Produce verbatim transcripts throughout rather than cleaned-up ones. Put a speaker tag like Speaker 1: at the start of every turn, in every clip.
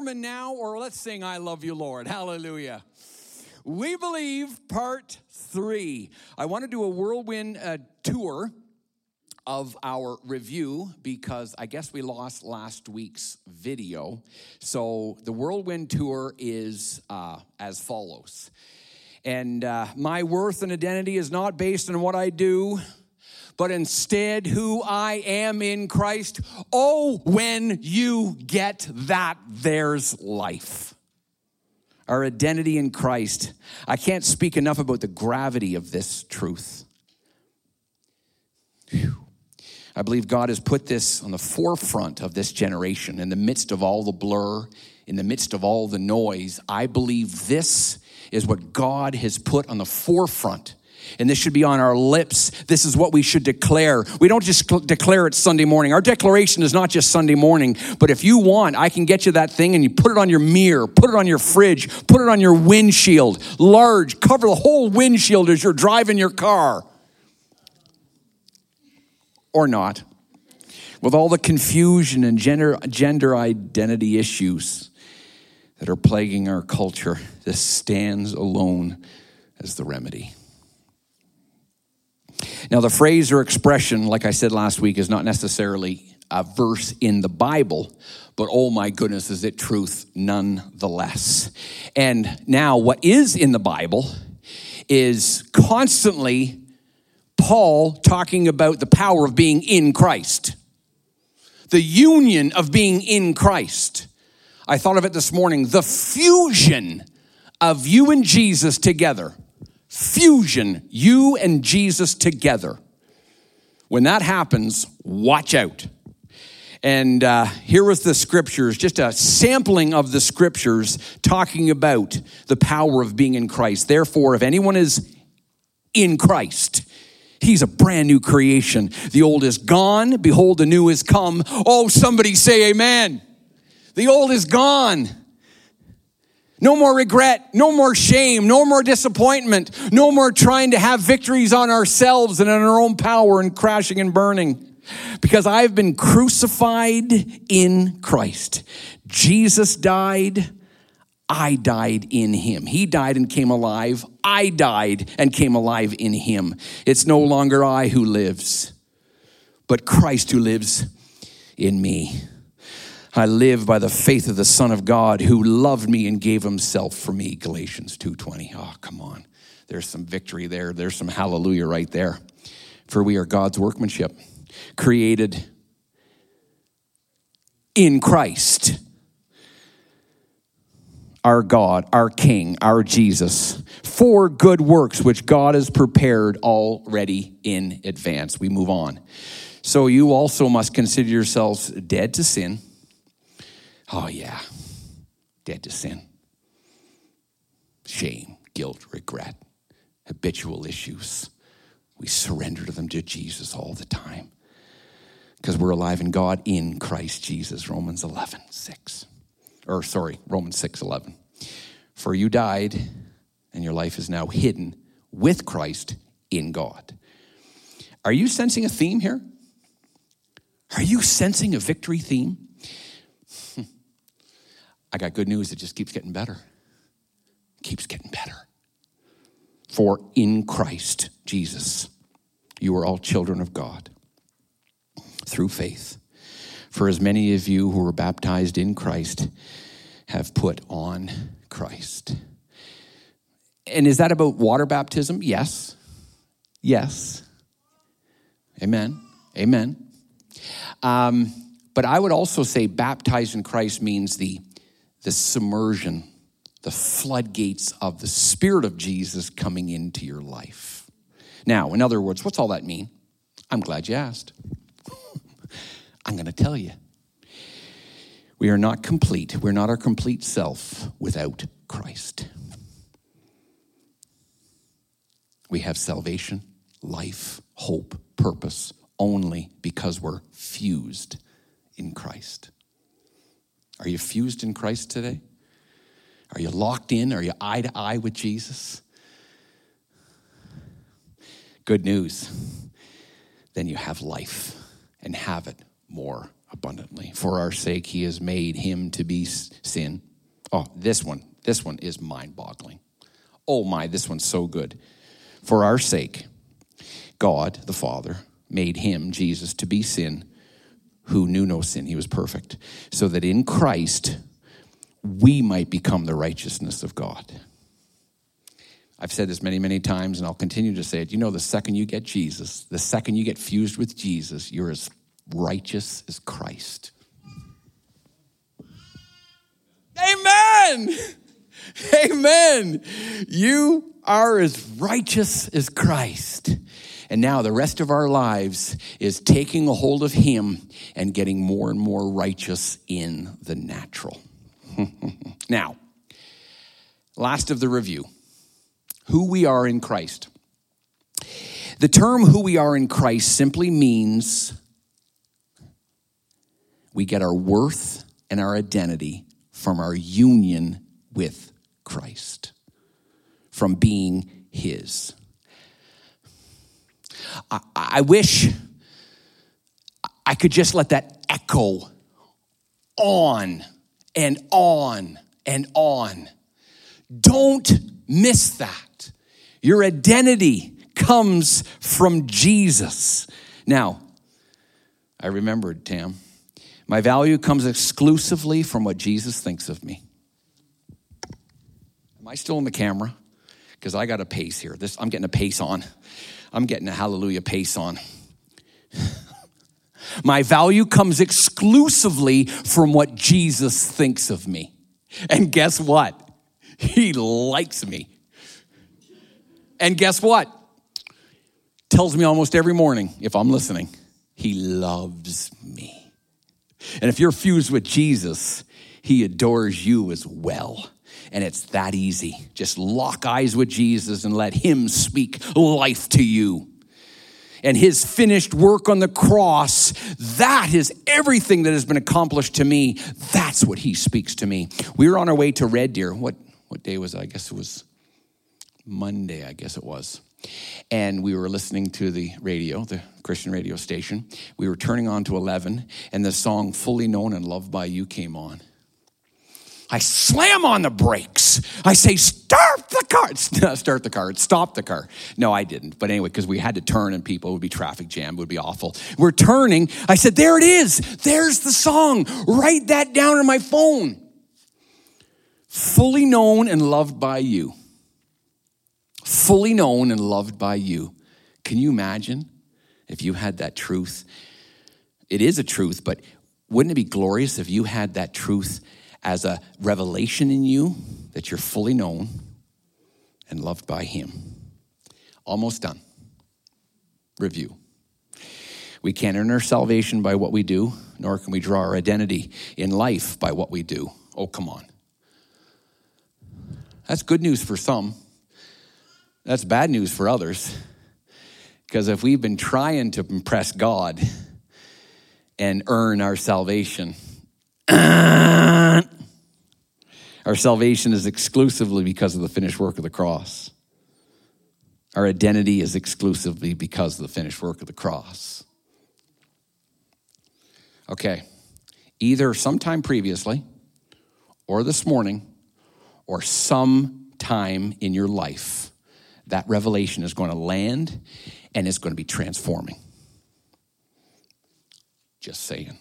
Speaker 1: sermon now, or let's sing I Love You, Lord. Hallelujah. We Believe, part three. I want to do a whirlwind uh, tour of our review because I guess we lost last week's video. So the whirlwind tour is uh, as follows. And uh, my worth and identity is not based on what I do, but instead who I am in Christ. Oh, when you get that, there's life. Our identity in Christ. I can't speak enough about the gravity of this truth. Whew. I believe God has put this on the forefront of this generation, in the midst of all the blur, in the midst of all the noise. I believe this is what God has put on the forefront. And this should be on our lips. This is what we should declare. We don't just declare it Sunday morning. Our declaration is not just Sunday morning. But if you want, I can get you that thing and you put it on your mirror, put it on your fridge, put it on your windshield. Large, cover the whole windshield as you're driving your car. Or not. With all the confusion and gender, gender identity issues that are plaguing our culture, this stands alone as the remedy. Now, the phrase or expression, like I said last week, is not necessarily a verse in the Bible, but oh my goodness, is it truth nonetheless. And now, what is in the Bible is constantly Paul talking about the power of being in Christ, the union of being in Christ. I thought of it this morning, the fusion of you and Jesus together. Fusion, you and Jesus together. When that happens, watch out. And uh, here was the scriptures, just a sampling of the scriptures talking about the power of being in Christ. Therefore, if anyone is in Christ, he's a brand new creation. The old is gone. Behold, the new is come. Oh, somebody say amen. The old is gone. No more regret, no more shame, no more disappointment, no more trying to have victories on ourselves and in our own power and crashing and burning. Because I've been crucified in Christ. Jesus died, I died in him. He died and came alive. I died and came alive in him. It's no longer I who lives, but Christ who lives in me. I live by the faith of the Son of God who loved me and gave himself for me. Galatians two twenty. Oh, come on. There's some victory there. There's some hallelujah right there. For we are God's workmanship, created in Christ. Our God, our King, our Jesus, for good works which God has prepared already in advance. We move on. So you also must consider yourselves dead to sin. Oh yeah, dead to sin. Shame, guilt, regret, habitual issues. We surrender to them to Jesus all the time because we're alive in God in Christ Jesus, Romans eleven six. Or sorry, Romans six eleven. For you died, and your life is now hidden with Christ in God. Are you sensing a theme here? Are you sensing a victory theme? I got good news. It just keeps getting better. Keeps getting better. For in Christ Jesus, you are all children of God through faith. For as many of you who were baptized in Christ have put on Christ. And is that about water baptism? Yes. Yes. Amen. Amen. Um, but I would also say baptized in Christ means the, the submersion, the floodgates of the Spirit of Jesus coming into your life. Now, in other words, what's all that mean? I'm glad you asked. I'm going to tell you. We are not complete. We're not our complete self without Christ. We have salvation, life, hope, purpose only because we're fused in Christ. Are you fused in Christ today? Are you locked in? Are you eye to eye with Jesus? Good news. Then you have life and have it more abundantly. For our sake, he has made him to be sin. Oh, this one, this one is mind-boggling. Oh my, this one's so good. For our sake, God, the Father, made him, Jesus, to be sin, who knew no sin. He was perfect. So that in Christ, we might become the righteousness of God. I've said this many, many times, and I'll continue to say it. You know, the second you get Jesus, the second you get fused with Jesus, you're as righteous as Christ. Amen! Amen! You are as righteous as Christ. And now the rest of our lives is taking a hold of him and getting more and more righteous in the natural. Now, last of the review. Who we are in Christ. The term who we are in Christ simply means we get our worth and our identity from our union with Christ, from being his. I, I wish I could just let that echo on and on and on. Don't miss that. Your identity comes from Jesus. Now, I remembered, Tam, my value comes exclusively from what Jesus thinks of me. Am I still in the camera? Because I got a pace here. This, I'm getting a pace on. I'm getting a hallelujah pace on. My value comes exclusively from what Jesus thinks of me. And guess what? He likes me. And guess what? Tells me almost every morning, if I'm listening, he loves me. And if you're fused with Jesus, he adores you as well. And it's that easy. Just lock eyes with Jesus and let him speak life to you. And his finished work on the cross, that is everything that has been accomplished to me. That's what he speaks to me. We were on our way to Red Deer. What, what day was it? I guess it was Monday, I guess it was. And we were listening to the radio, the Christian radio station. We were turning on to eleven, and the song Fully Known and Loved by You came on. I slam on the brakes. I say, start the car. Start the car. Stop the car. No, I didn't. But anyway, because we had to turn and people, it would be traffic jam. It would be awful. We're turning. I said, there it is. There's the song. Write that down on my phone. Fully known and loved by you. Fully known and loved by you. Can you imagine if you had that truth? It is a truth, but wouldn't it be glorious if you had that truth as a revelation in you that you're fully known and loved by him? Almost done. Review. We can't earn our salvation by what we do, nor can we draw our identity in life by what we do. Oh, come on. That's good news for some. That's bad news for others. Because if we've been trying to impress God and earn our salvation, our salvation is exclusively because of the finished work of the cross. Our identity is exclusively because of the finished work of the cross. Okay, either sometime previously, or this morning, or some time in your life, that revelation is going to land and it's going to be transforming. Just saying.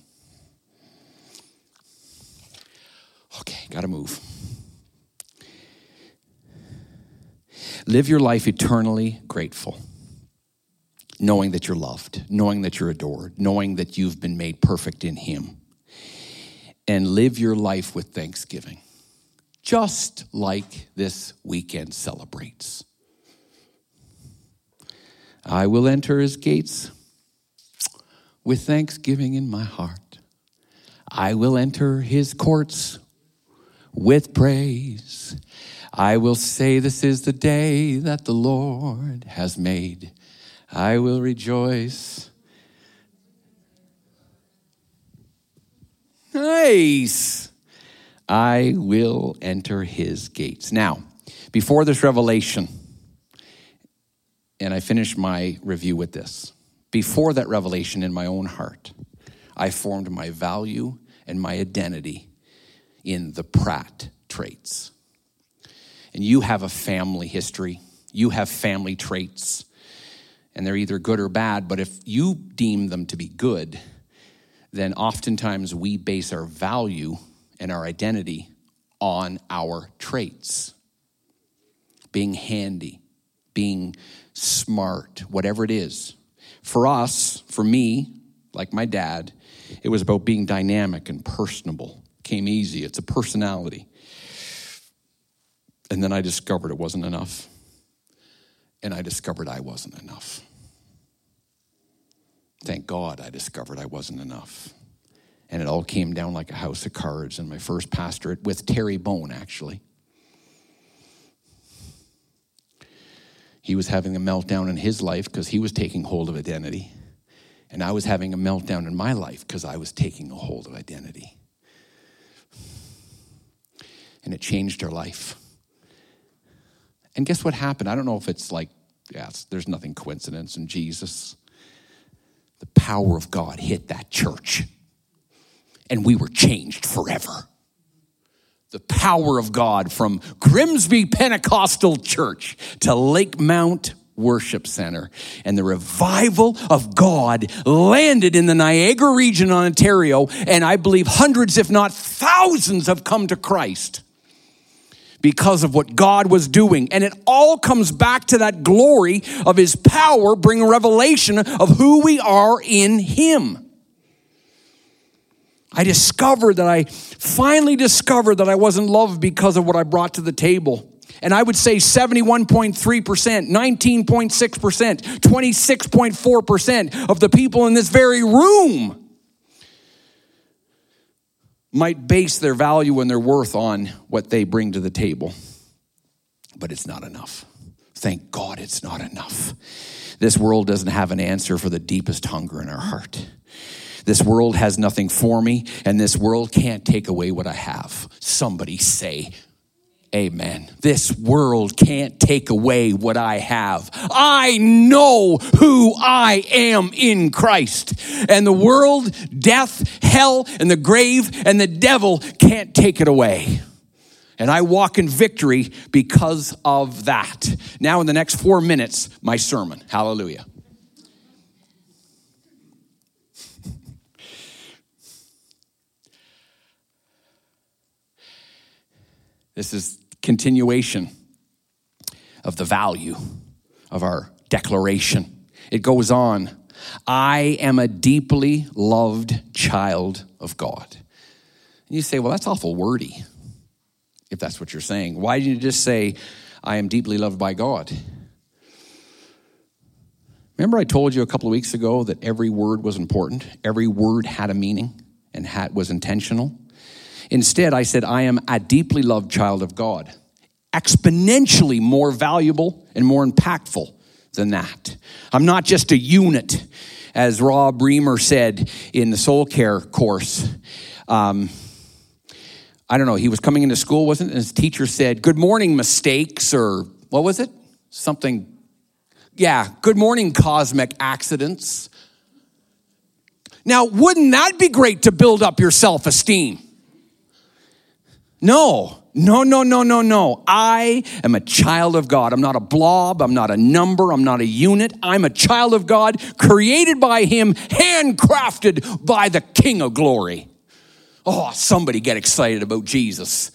Speaker 1: Okay, got to move. Live your life eternally grateful, knowing that you're loved, knowing that you're adored, knowing that you've been made perfect in him. And live your life with thanksgiving, just like this weekend celebrates. I will enter his gates with thanksgiving in my heart. I will enter his courts with praise. I will say this is the day that the Lord has made. I will rejoice. Nice. I will enter his gates. Now, before this revelation, and I finish my review with this. Before that revelation in my own heart, I formed my value and my identity in the Pratt traits. And you have a family history. You have family traits. And they're either good or bad, but if you deem them to be good, then oftentimes we base our value and our identity on our traits. Being handy, being smart, whatever it is. For us, for me, like my dad, it was about being dynamic and personable. Came easy. It's a personality. And then I discovered it wasn't enough. And I discovered I wasn't enough. Thank God I discovered I wasn't enough. And it all came down like a house of cards in my first pastorate with Terry Bone, actually. He was having a meltdown in his life because he was taking hold of identity. And I was having a meltdown in my life because I was taking a hold of identity. And it changed our life. And guess what happened? I don't know if it's like, yes, there's nothing coincidence in Jesus. The power of God hit that church. And we were changed forever. The power of God from Grimsby Pentecostal Church to Lake Mount Worship Center. And the revival of God landed in the Niagara region, Ontario. And I believe hundreds, if not thousands, have come to Christ because of what God was doing. And it all comes back to that glory of his power, bringing revelation of who we are in him. I discovered that I finally discovered that I wasn't loved because of what I brought to the table. And I would say seventy-one point three percent, nineteen point six percent, twenty-six point four percent of the people in this very room might base their value and their worth on what they bring to the table. But it's not enough. Thank God it's not enough. This world doesn't have an answer for the deepest hunger in our heart. This world has nothing for me, and this world can't take away what I have. Somebody say, amen. This world can't take away what I have. I know who I am in Christ. And the world, death, hell, and the grave, and the devil can't take it away. And I walk in victory because of that. Now in the next four minutes, my sermon. Hallelujah. This is continuation of the value of our declaration. It goes on. I am a deeply loved child of God. And you say, well, that's awful wordy, if that's what you're saying. Why didn't you just say, I am deeply loved by God? Remember I told you a couple of weeks ago that every word was important? Every word had a meaning and had, was intentional? Instead, I said, I am a deeply loved child of God. Exponentially more valuable and more impactful than that. I'm not just a unit, as Rob Reamer said in the Soul Care course. Um, I don't know, he was coming into school, wasn't it? And his teacher said, good morning, mistakes, or what was it? Something, yeah, good morning, cosmic accidents. Now, wouldn't that be great to build up your self-esteem? No, no, no, no, no, no. I am a child of God. I'm not a blob. I'm not a number. I'm not a unit. I'm a child of God, created by him, handcrafted by the King of Glory. Oh, somebody get excited about Jesus.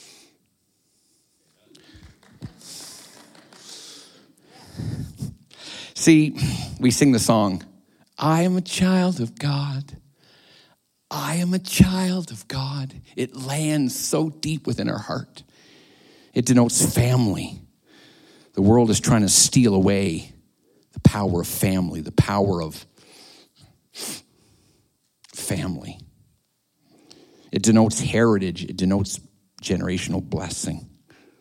Speaker 1: See, we sing the song, I am a child of God. I am a child of God. It lands so deep within our heart. It denotes family. The world is trying to steal away the power of family, the power of family. It denotes heritage. It denotes generational blessing.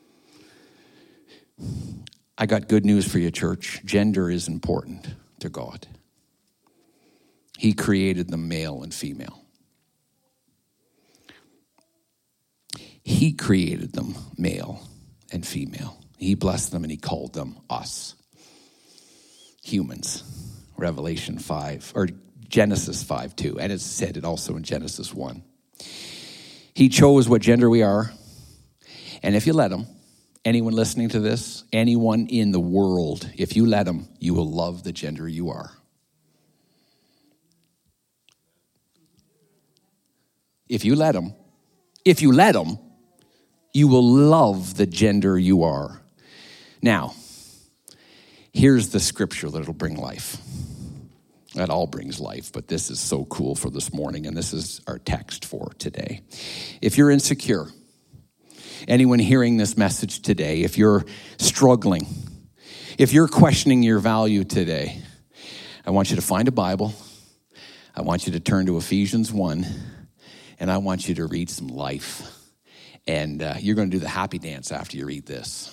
Speaker 1: I got good news for you, church. Gender is important to God. He created them male and female. He created them male and female. He blessed them and he called them us. Humans. Revelation five, or Genesis five two, and it's said it also in Genesis one. He chose what gender we are, and if you let him, anyone listening to this, anyone in the world, if you let him, you will love the gender you are. If you let him, if you let him, you will love the gender you are. Now, here's the scripture that'll bring life. That all brings life, but this is so cool for this morning, and this is our text for today. If you're insecure, anyone hearing this message today, if you're struggling, if you're questioning your value today, I want you to find a Bible. I want you to turn to Ephesians one, and I want you to read some life. And uh, you're going to do the happy dance after you read this.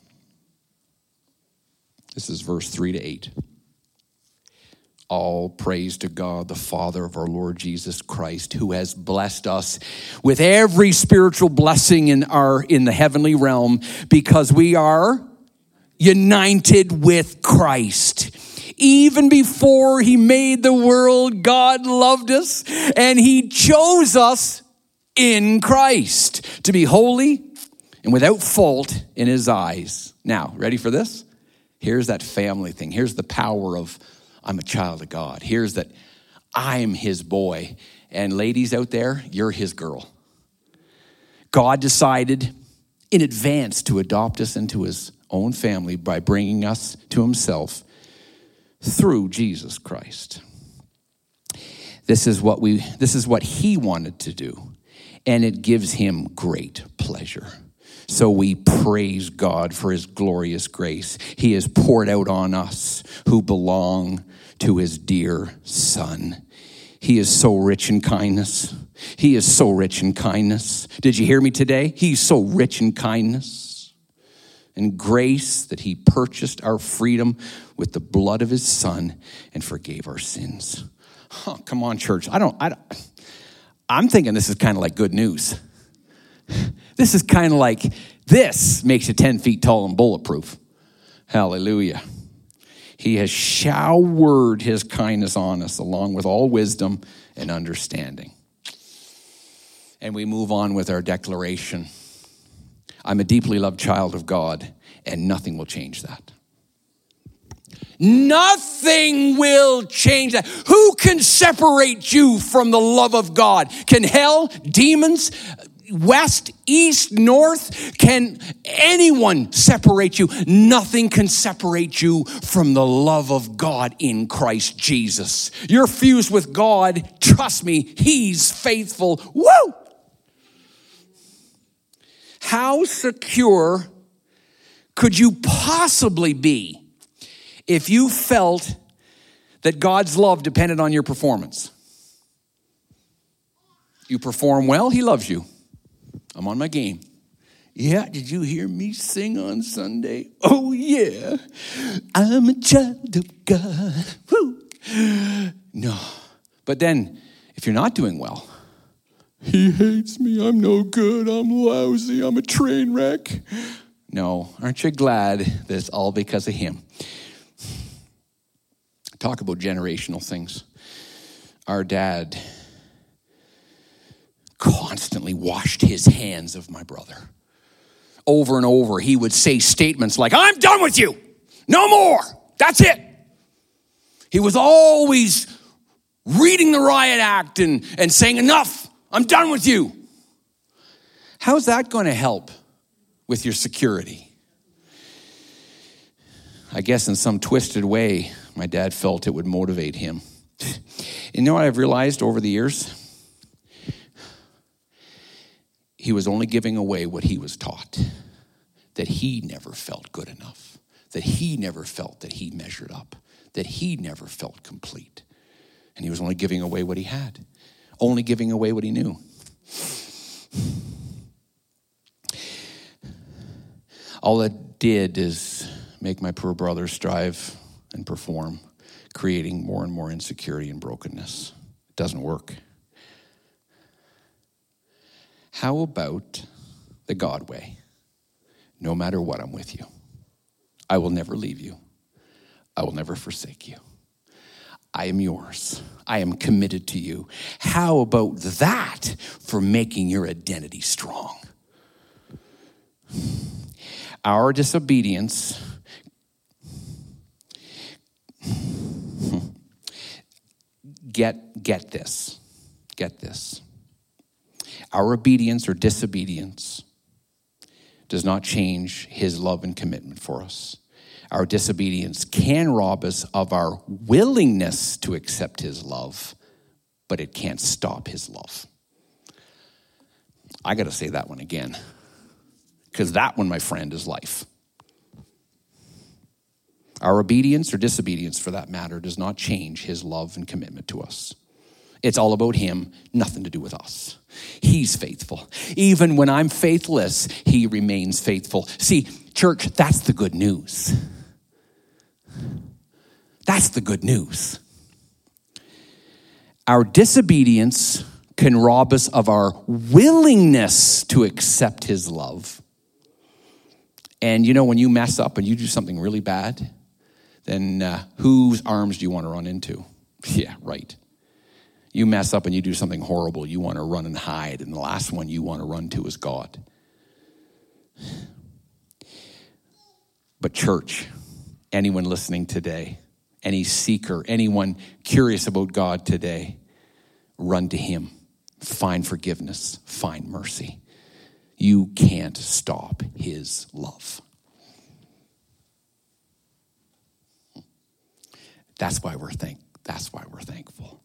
Speaker 1: This is verse three to eight. All praise to God, the Father of our Lord Jesus Christ, who has blessed us with every spiritual blessing in our in the heavenly realm, because we are united with Christ. Even before he made the world, God loved us, and he chose us in Christ to be holy and without fault in his eyes. Now, ready for this? Here's that family thing. Here's the power of I'm a child of God. Here's that I'm his boy. And ladies out there, you're his girl. God decided in advance to adopt us into his own family by bringing us to himself through Jesus Christ. This is what we this is what he wanted to do, and it gives him great pleasure. So we praise God for his glorious grace he has poured out on us who belong to his dear Son. He is so rich in kindness. He is so rich in kindness. Did you hear me today? He's so rich in kindness and grace that he purchased our freedom with the blood of his Son and forgave our sins. Oh, come on, church. I don't, I don't, I'm thinking this is kind of like good news. This is kind of like, this makes you ten feet tall and bulletproof. Hallelujah. He has showered his kindness on us along with all wisdom and understanding. And we move on with our declaration. I'm a deeply loved child of God, and nothing will change that. Nothing will change that. Who can separate you from the love of God? Can hell, demons, west, east, north, can anyone separate you? Nothing can separate you from the love of God in Christ Jesus. You're fused with God. Trust me, he's faithful. Woo! How secure could you possibly be if you felt that God's love depended on your performance? You perform well, he loves you. I'm on my game. Yeah, did you hear me sing on Sunday? Oh, yeah. I'm a child of God. Woo. No. But then, if you're not doing well, he hates me. I'm no good. I'm lousy. I'm a train wreck. No. Aren't you glad that it's all because of him? Talk about generational things. Our dad constantly washed his hands of my brother. Over and over, he would say statements like, I'm done with you. No more. That's it. He was always reading the riot act and, and saying, enough. I'm done with you. How's that going to help with your security? I guess in some twisted way, my dad felt it would motivate him. You know what I've realized over the years? He was only giving away what he was taught, that he never felt good enough, that he never felt that he measured up, that he never felt complete. And he was only giving away what he had, only giving away what he knew. All it did is make my poor brother strive and perform, creating more and more insecurity and brokenness. It doesn't work. How about the God way? No matter what, I'm with you. I will never leave you. I will never forsake you. I am yours. I am committed to you. How about that for making your identity strong? Our disobedience get get this. Get this. Our obedience or disobedience does not change his love and commitment for us. Our disobedience can rob us of our willingness to accept his love, but it can't stop his love. I got to say that one again, because that one, my friend, is life. Our obedience or disobedience, for that matter, does not change his love and commitment to us. It's all about him, nothing to do with us. He's faithful. Even when I'm faithless, he remains faithful. See, church, that's the good news. That's the good news. Our disobedience can rob us of our willingness to accept his love. And you know, when you mess up and you do something really bad, then uh, whose arms do you want to run into? Yeah, right. You mess up and you do something horrible, you want to run and hide, and the last one you want to run to is God. But church, anyone listening today, any seeker, anyone curious about God today, run to him. Find forgiveness, find mercy. You can't stop his love. That's why we're thank. That's why we're thankful.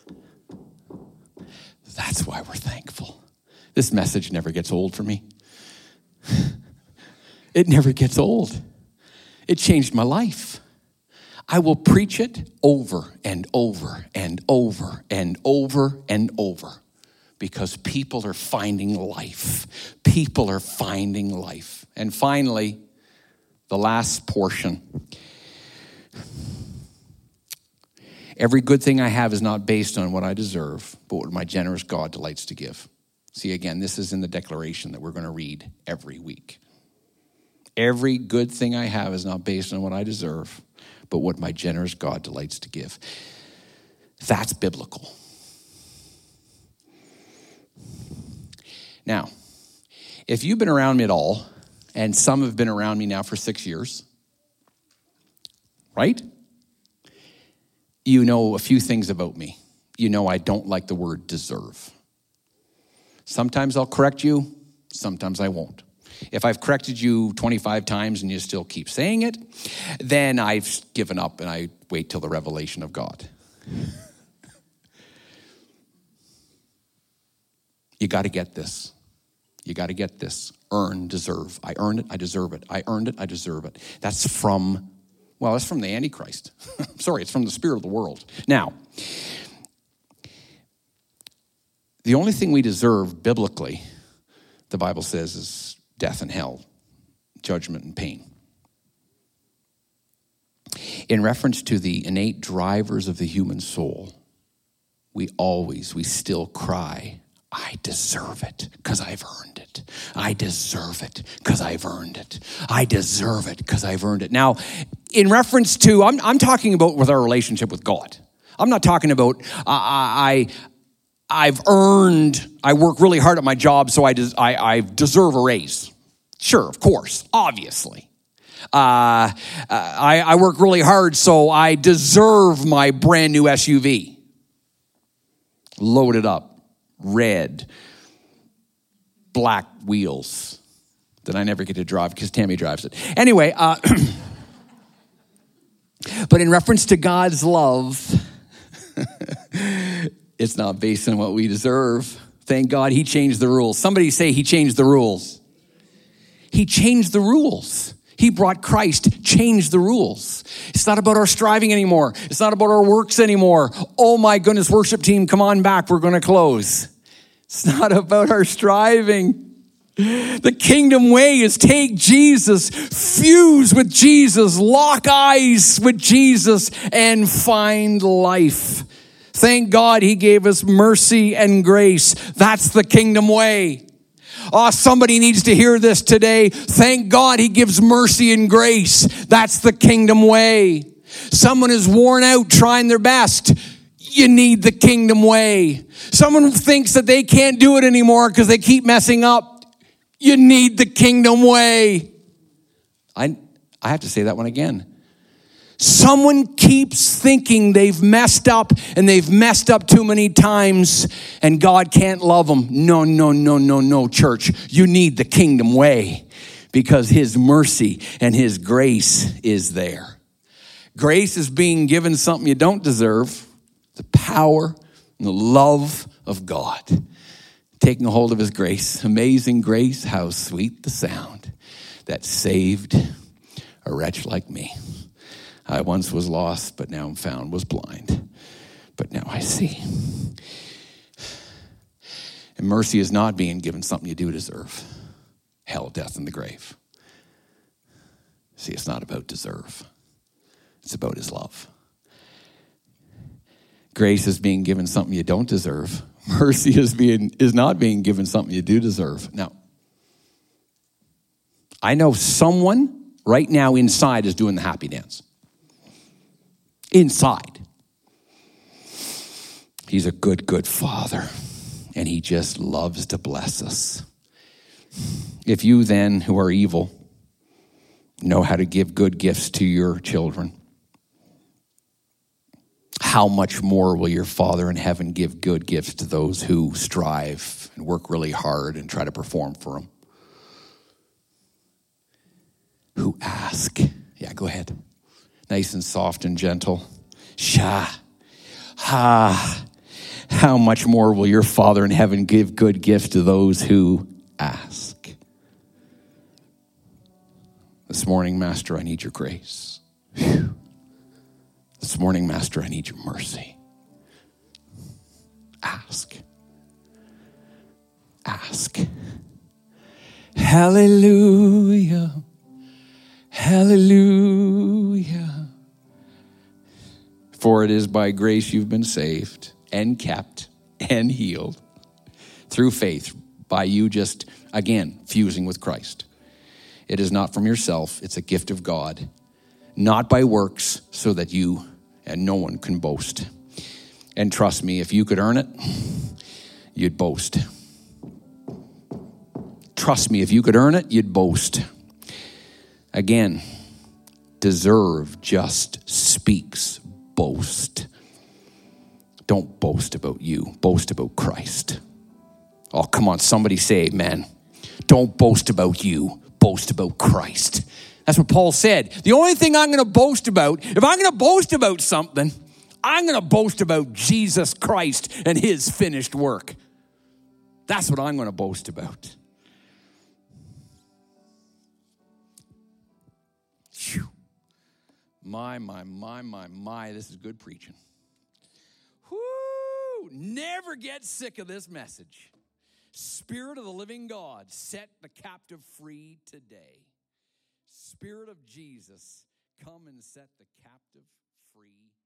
Speaker 1: That's why we're thankful. This message never gets old for me. It never gets old. It changed my life. I will preach it over and over and over and over and over because people are finding life. People are finding life. And finally, the last portion. Every good thing I have is not based on what I deserve, but what my generous God delights to give. See, again, this is in the declaration that we're going to read every week. Every good thing I have is not based on what I deserve, but what my generous God delights to give. That's biblical. Now, if you've been around me at all, and some have been around me now for six years, right? You know a few things about me. You know I don't like the word deserve. Sometimes I'll correct you, sometimes I won't. If I've corrected you twenty-five times and you still keep saying it, then I've given up and I wait till the revelation of God. You got to get this. You got to get this. Earn, deserve. I earned it, I deserve it. I earned it, I deserve it. That's from, well, that's from the Antichrist. Sorry, it's from the spirit of the world. Now, the only thing we deserve biblically, the Bible says, is death and hell, judgment and pain. In reference to the innate drivers of the human soul, we always, we still cry, I deserve it because I've earned it. I deserve it because I've earned it. I deserve it because I've earned it. Now, in reference to, I'm, I'm talking about with our relationship with God. I'm not talking about, uh, I, I've earned, I work really hard at my job, so I, des- I, I deserve a raise. Sure, of course, obviously. Uh, I, I work really hard, so I deserve my brand new S U V. Loaded up, red, black wheels that I never get to drive because Tammy drives it. Anyway, uh, but in reference to God's love, it's not based on what we deserve. Thank God he changed the rules. Somebody say he changed the rules. He changed the rules. He brought Christ, changed the rules. It's not about our striving anymore. It's not about our works anymore. Oh my goodness, worship team, come on back. We're going to close. It's not about our striving. The kingdom way is take Jesus, fuse with Jesus, lock eyes with Jesus, and find life. Thank God he gave us mercy and grace. That's the kingdom way. Oh, somebody needs to hear this today. Thank God he gives mercy and grace. That's the kingdom way. Someone is worn out trying their best. You need the kingdom way. Someone thinks that they can't do it anymore because they keep messing up. You need the kingdom way. I, I have to say that one again. Someone keeps thinking they've messed up and they've messed up too many times and God can't love them. No, no, no, no, no, church. You need the kingdom way because his mercy and his grace is there. Grace is being given something you don't deserve. The power and the love of God. Taking a hold of his grace. Amazing grace, how sweet the sound that saved a wretch like me. I once was lost, but now I'm found, was blind, but now I see. And mercy is not being given something you do deserve. Hell, death, and the grave. See, it's not about deserve. It's about his love. Grace is being given something you don't deserve. Mercy is being is not being given something you do deserve. Now, I know someone right now inside is doing the happy dance. Inside. He's a good, good father, and he just loves to bless us. If you then, who are evil, know how to give good gifts to your children, how much more will your Father in heaven give good gifts to those who strive and work really hard and try to perform for him? Who ask. Yeah, go ahead. Nice and soft and gentle. Sha. Ha. How much more will your Father in heaven give good gifts to those who ask? This morning, Master, I need your grace. Whew. This morning, Master, I need your mercy. Ask. Ask. Hallelujah. Hallelujah. For it is by grace you've been saved and kept and healed through faith by you just, again, fusing with Christ. It is not from yourself. It's a gift of God, not by works, so that you and no one can boast. And trust me, if you could earn it, you'd boast. Trust me, if you could earn it, you'd boast. Again, deserve just speaks boast. Don't boast about you. Boast about Christ. Oh, come on, somebody say amen. Don't boast about you. Boast about Christ. That's what Paul said. The only thing I'm going to boast about, if I'm going to boast about something, I'm going to boast about Jesus Christ and his finished work. That's what I'm going to boast about. Whew. My, my, my, my, my, this is good preaching. Whoo! Never get sick of this message. Spirit of the living God, set the captive free today. Spirit of Jesus, come and set the captive free.